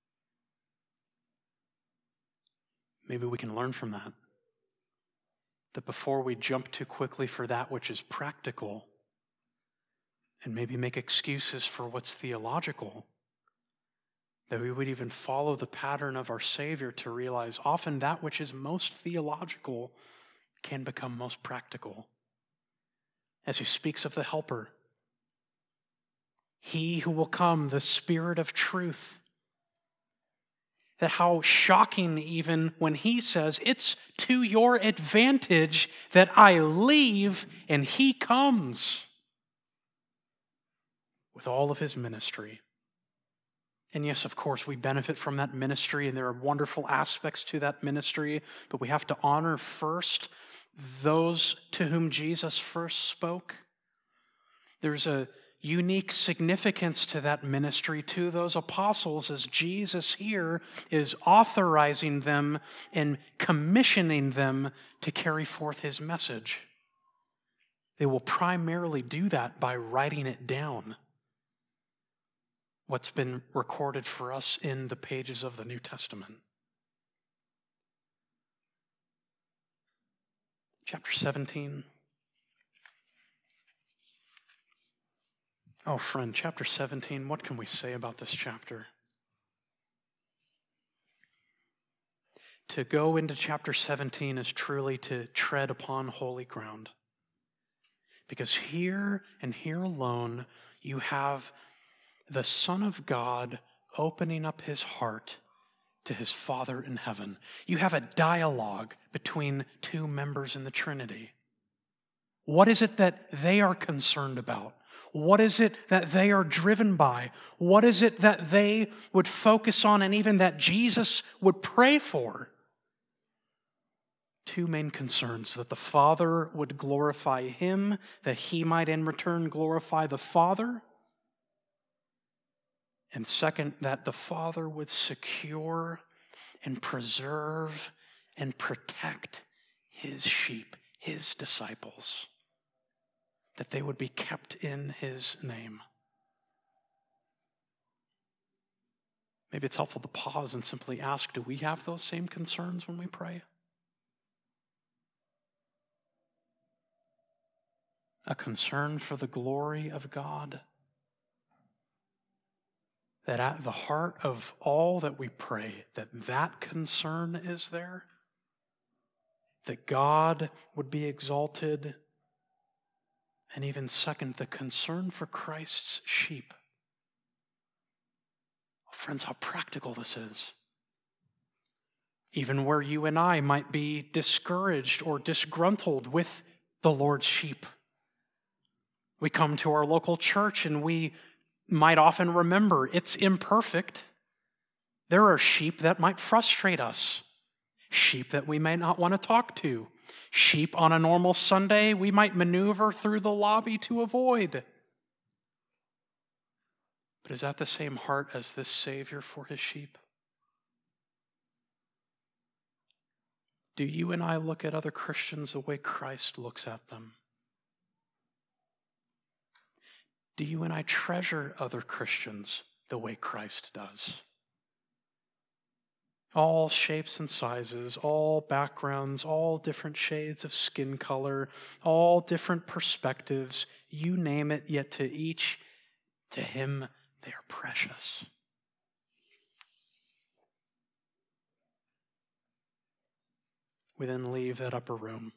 Maybe we can learn from that. That before we jump too quickly for that which is practical and maybe make excuses for what's theological, that we would even follow the pattern of our Savior to realize often that which is most theological can become most practical. As he speaks of the Helper, he who will come, the Spirit of truth, that how shocking even when he says, it's to your advantage that I leave and he comes with all of his ministry. And yes, of course, we benefit from that ministry and there are wonderful aspects to that ministry, but we have to honor first those to whom Jesus first spoke. There's a unique significance to that ministry to those apostles as Jesus here is authorizing them and commissioning them to carry forth his message. They will primarily do that by writing it down, what's been recorded for us in the pages of the New Testament. Chapter seventeen. Oh, friend, chapter seventeen, what can we say about this chapter? To go into chapter seventeen is truly to tread upon holy ground. Because here and here alone, you have the Son of God opening up his heart to his Father in heaven. You have a dialogue between two members in the Trinity. What is it that they are concerned about? What is it that they are driven by? What is it that they would focus on and even that Jesus would pray for? Two main concerns: that the Father would glorify him, that he might in return glorify the Father. And second, that the Father would secure and preserve and protect his sheep, his disciples, that they would be kept in his name. Maybe it's helpful to pause and simply ask, do we have those same concerns when we pray? A concern for the glory of God, that at the heart of all that we pray, that that concern is there, that God would be exalted. And even second, the concern for Christ's sheep. Oh, friends, how practical this is. Even where you and I might be discouraged or disgruntled with the Lord's sheep. We come to our local church and we might often remember it's imperfect. There are sheep that might frustrate us. Sheep that we may not want to talk to. Sheep on a normal Sunday we might maneuver through the lobby to avoid. But is that the same heart as this Savior for his sheep? Do you and I look at other Christians the way Christ looks at them? Do you and I treasure other Christians the way Christ does? all shapes and sizes, all backgrounds, all different shades of skin color, all different perspectives, you name it, yet to each, to him, they are precious. We then leave that upper room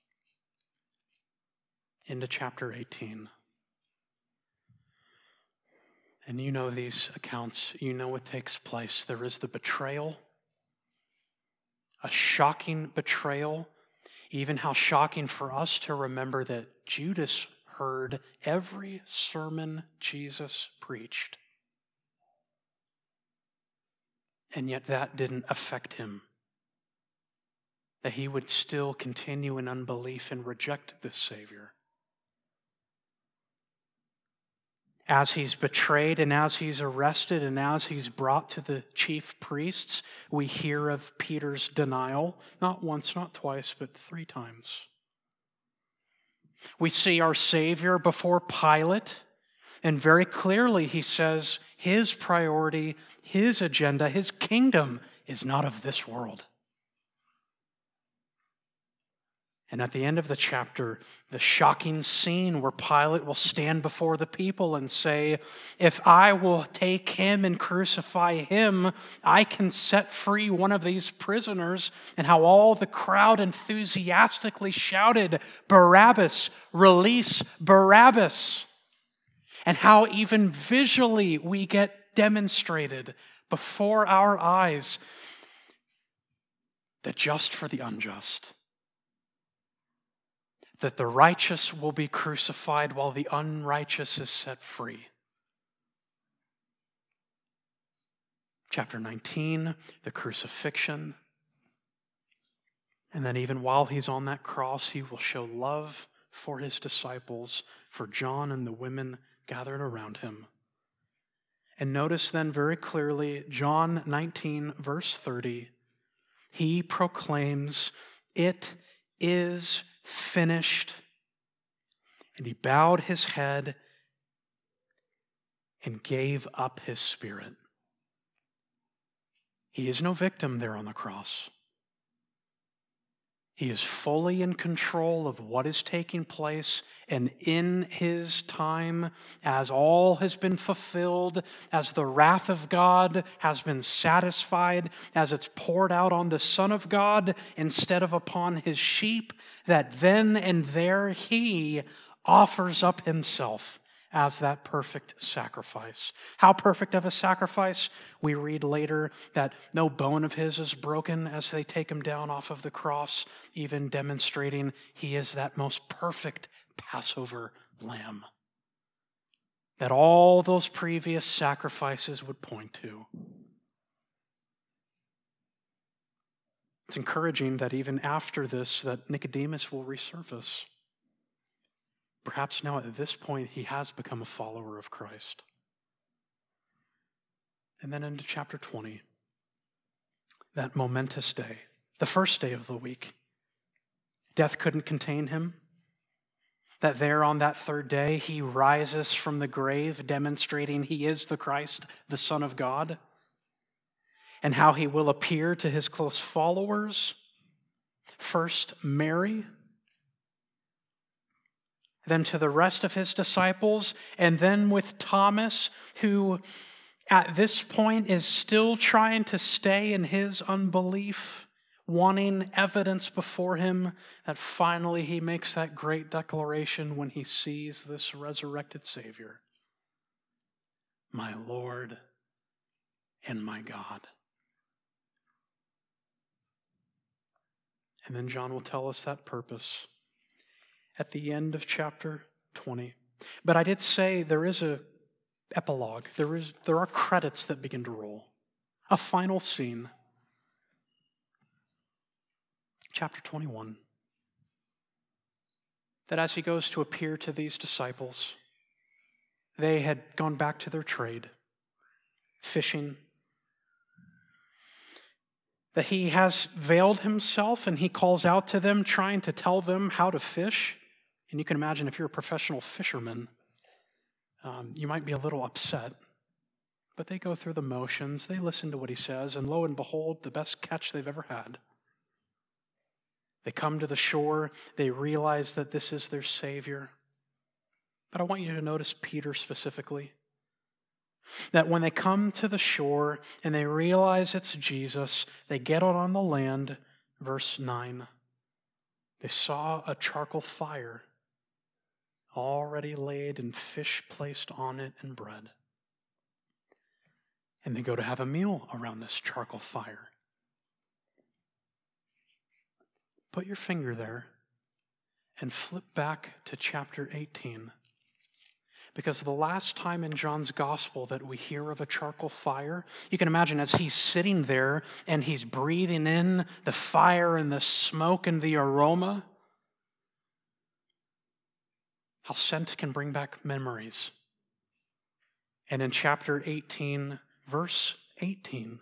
into chapter eighteen. And you know these accounts. You know what takes place. There is the betrayal, a shocking betrayal, even how shocking for us to remember that Judas heard every sermon Jesus preached. And yet that didn't affect him. That he would still continue in unbelief and reject this Savior. As he's betrayed and as he's arrested and as he's brought to the chief priests, we hear of Peter's denial, not once, not twice, but three times. We see our Savior before Pilate, and very clearly he says his priority, his agenda, his kingdom is not of this world. And at the end of the chapter, the shocking scene where Pilate will stand before the people and say, if I will take him and crucify him, I can set free one of these prisoners. And how all the crowd enthusiastically shouted, Barabbas, release Barabbas. And how even visually we get demonstrated before our eyes the just for the unjust. That the righteous will be crucified while the unrighteous is set free. Chapter nineteen, the crucifixion. And then even while he's on that cross, he will show love for his disciples, for John and the women gathered around him. And notice then very clearly, John nineteen, verse thirty, he proclaims, it is finished. And he bowed his head and gave up his spirit. He is no victim there on the cross. He is fully in control of what is taking place, and in his time, as all has been fulfilled, as the wrath of God has been satisfied, as it's poured out on the Son of God instead of upon his sheep, that then and there he offers up himself as that perfect sacrifice. How perfect of a sacrifice? We read later that no bone of his is broken as they take him down off of the cross, even demonstrating he is that most perfect Passover lamb that all those previous sacrifices would point to. It's encouraging that even after this, that Nicodemus will resurface. Perhaps now at this point, he has become a follower of Christ. And then into chapter twenty, that momentous day, the first day of the week. Death couldn't contain him. That there on that third day, he rises from the grave, demonstrating he is the Christ, the Son of God. And how he will appear to his close followers. First, Mary. Then to the rest of his disciples, and then with Thomas, who at this point is still trying to stay in his unbelief, wanting evidence before him, that finally he makes that great declaration when he sees this resurrected Savior. My Lord and my God. And then John will tell us that purpose at the end of chapter twenty. But I did say there is a epilogue. There is there are credits that begin to roll. A final scene. Chapter twenty-one. That as he goes to appear to these disciples, they had gone back to their trade, fishing. That he has veiled himself and he calls out to them, trying to tell them how to fish. And you can imagine if you're a professional fisherman, um, you might be a little upset. but they go through the motions, they listen to what he says, and lo and behold, the best catch they've ever had. They come to the shore, they realize that this is their Savior. But I want you to notice Peter specifically. That when they come to the shore and they realize it's Jesus, they get out on the land, verse nine. They saw a charcoal fire already laid and fish placed on it and bread. And they go to have a meal around this charcoal fire. Put your finger there and flip back to chapter eighteen. Because the last time in John's gospel that we hear of a charcoal fire, you can imagine as he's sitting there and he's breathing in the fire and the smoke and the aroma, how scent can bring back memories. And in chapter eighteen, verse eighteen,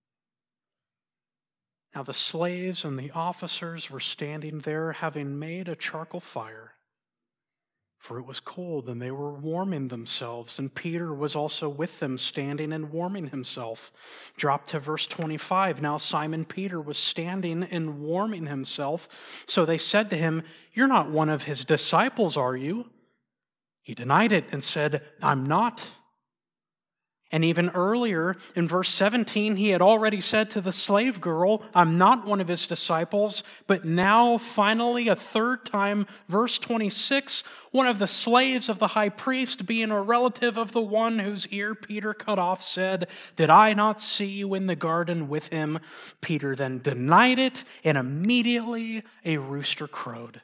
now the slaves and the officers were standing there having made a charcoal fire. For it was cold, and they were warming themselves, and Peter was also with them, standing and warming himself. Drop to verse twenty-five. Now Simon Peter was standing and warming himself. So they said to him, "You're not one of his disciples, are you?" He denied it and said, "I'm not." And even earlier, in verse seventeen, he had already said to the slave girl, "I'm not one of his disciples." But now, finally, a third time, verse twenty-six, one of the slaves of the high priest, being a relative of the one whose ear Peter cut off, said, "Did I not see you in the garden with him?" Peter then denied it, and immediately a rooster crowed.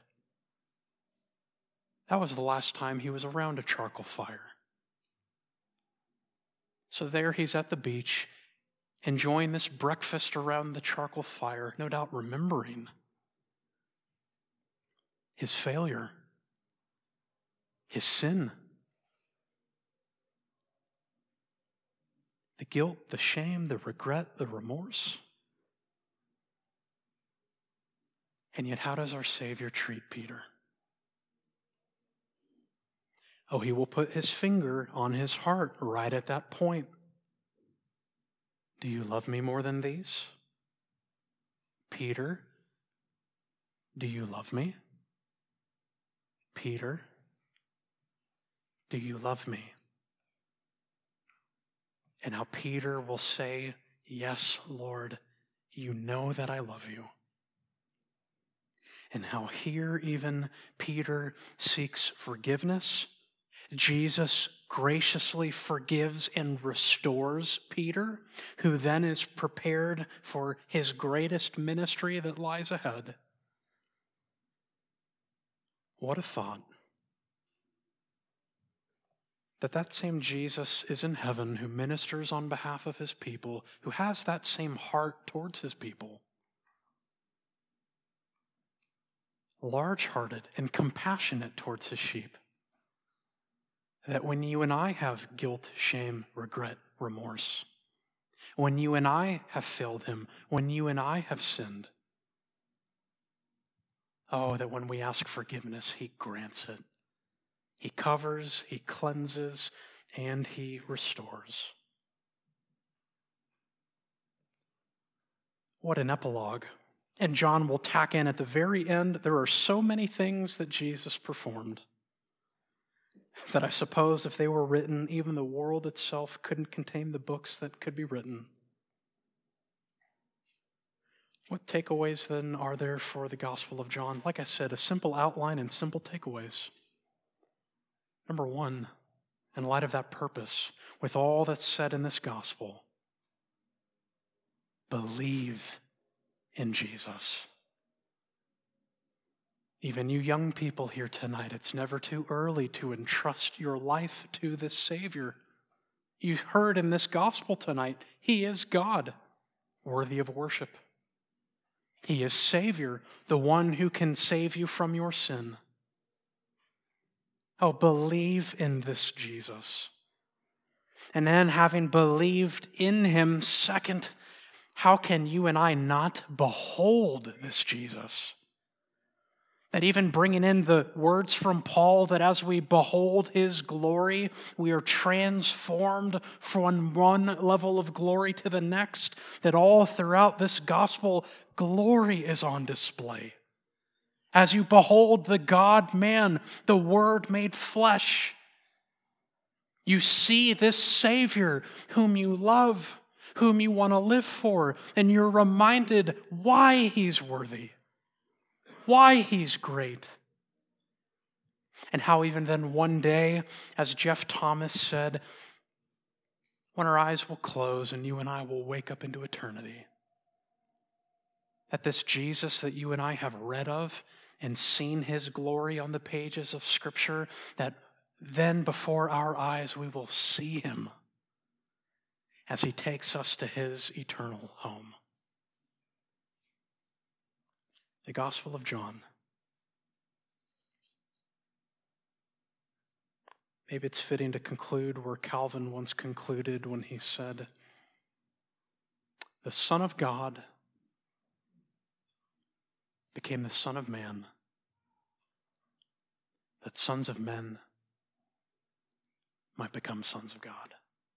That was the last time he was around a charcoal fire. So there he's at the beach, enjoying this breakfast around the charcoal fire, no doubt remembering his failure, his sin, the guilt, the shame, the regret, the remorse. And yet, how does our Savior treat Peter? Oh, he will put his finger on his heart right at that point. Do you love me more than these? Peter, do you love me? Peter, do you love me? And how Peter will say, "Yes, Lord, you know that I love you." And how here even Peter seeks forgiveness. Jesus graciously forgives and restores Peter, who then is prepared for his greatest ministry that lies ahead. What a thought. That that same Jesus is in heaven, who ministers on behalf of his people, who has that same heart towards his people. Large-hearted and compassionate towards his sheep. That when you and I have guilt, shame, regret, remorse, when you and I have failed him, when you and I have sinned, oh, that when we ask forgiveness, he grants it. He covers, he cleanses, and he restores. What an epilogue. And John will tack in at the very end, there are so many things that Jesus performed that I suppose if they were written, even the world itself couldn't contain the books that could be written. What takeaways then are there for the Gospel of John? Like I said, a simple outline and simple takeaways. Number one, in light of that purpose, with all that's said in this gospel, believe in Jesus. Even you young people here tonight, it's never too early to entrust your life to this Savior. You heard in this gospel tonight, he is God, worthy of worship. He is Savior, the one who can save you from your sin. Oh, believe in this Jesus. And then having believed in him, second, how can you and I not behold this Jesus? That even bringing in the words from Paul, that as we behold his glory, we are transformed from one level of glory to the next, that all throughout this gospel, glory is on display. As you behold the God-man, the Word made flesh, you see this Savior whom you love, whom you want to live for, and you're reminded why he's worthy, why he's great. And how even then one day, as Jeff Thomas said, when our eyes will close and you and I will wake up into eternity, that this Jesus that you and I have read of and seen his glory on the pages of Scripture, that then before our eyes we will see him as he takes us to his eternal home. The Gospel of John. Maybe it's fitting to conclude where Calvin once concluded when he said, "The Son of God became the Son of Man, that sons of men might become sons of God."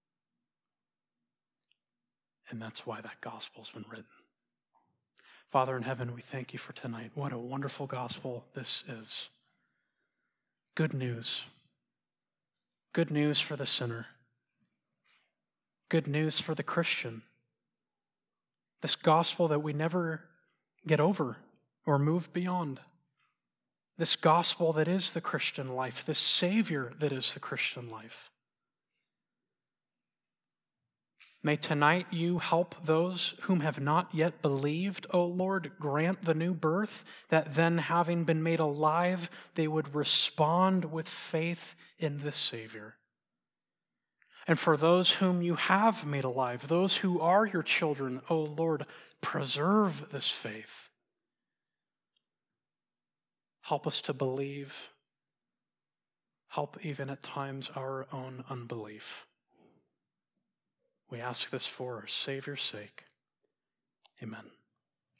And that's why that gospel's been written. Father in heaven, we thank you for tonight. What a wonderful gospel this is. Good news. Good news for the sinner. Good news for the Christian. This gospel that we never get over or move beyond. This gospel that is the Christian life. This Savior that is the Christian life. May tonight you help those whom have not yet believed, O Lord, grant the new birth, that then having been made alive, they would respond with faith in this Savior. And for those whom you have made alive, those who are your children, O Lord, preserve this faith. Help us to believe. Help even at times our own unbelief. We ask this for our Savior's sake. Amen.